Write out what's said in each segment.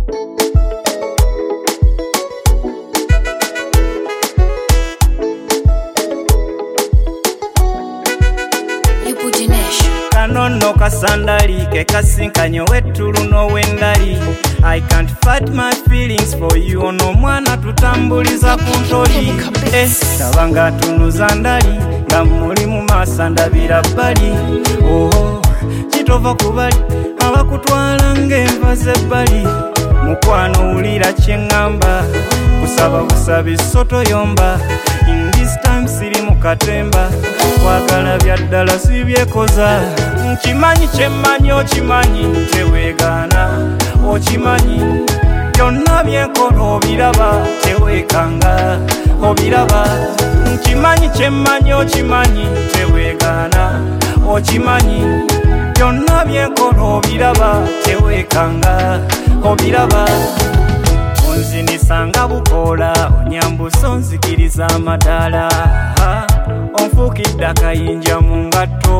Kanono kasandali ke kasinkanye wetulu no wendali. I can't fight my feelings for you. Ono mwana tutambuliza kuntoli. Tabanga tunuza ndali nga muli mu masandabira bali. Oh kitova kubali abakutwala ng'enva z'ebbali. Mukwano ulira kyengamba kusaba busabi soto yomba. In this time siri mukatemba kwagala byaddala sibyekoza. Nkimanyi kyemmanyi okimanyi teweegaana okimanyi byonna byenkola obiraba teweekanga obiraba. Nkimanyi kyemmanyi okimanyi teweegaana okimanyi byonna byenkola obiraba teweekanga obiraba. Onzinisanga bukola onyambusa onzikiriza amadaala. Onfuukidde akayinja mu ngatto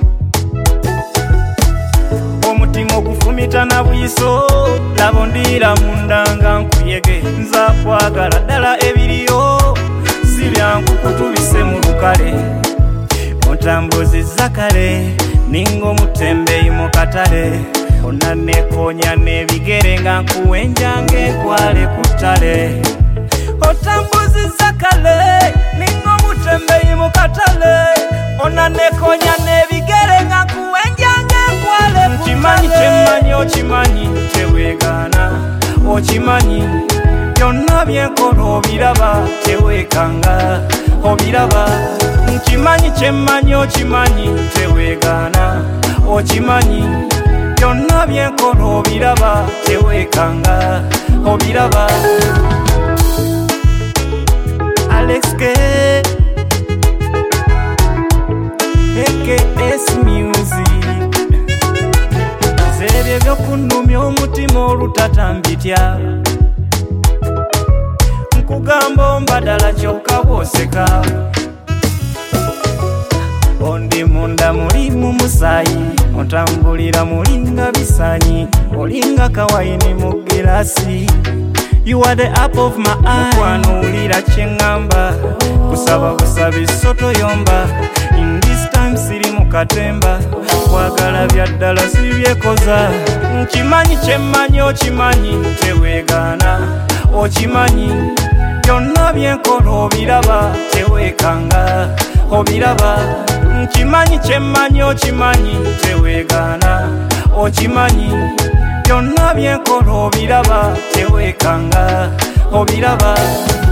omutima ogufumita na bwiso. Laba ondiira munda nga nkuyege. Nza kwagala ddala ebiriyo si byangu kutubise mu lukale. Ontambuzizza kale ninga omutembeeyi mu katale. Onanneekonya n'ebigere nga nkuwenja ng'enkwale ku ttale. Otambuzizza kale ninga omutembeeyi mu katale. Onanneekonya n'ebigere nga nkuwenja ng'enkwale ku ttale. Kimanyi kyemmanyi okimanyi teweegaana okimanyi byonna byenkola obiraba teweekanga obiraba. Nkimanyi kyemmanyi okimanyi teweegaana okimanyi byonna byenkola obiraba teweekanga obiraba. Alex K AKS Music. Zebye byokunnumya omutima olutatambitya. Nkugamba ombadala kyokka bw'oseka. Ondi munda mulimu musaayi otambulira mulinga bisanyi. Olinga kawayini mu girasi. You are the apple of my eye. Mukwano ulira kyengamba kusaba busabi soto yomba. In this time siri mukatemba kwagala byaddala sibyekoza. Nkimanyi kyemmanyi okimanyi teweegaana okimanyi byonna byenkola obiraba teweekanga obiraba. Nkimanyi kyemmanyi okimanyi teweegaana okimanyi byonna byenkola obiraba teweekanga obiraba.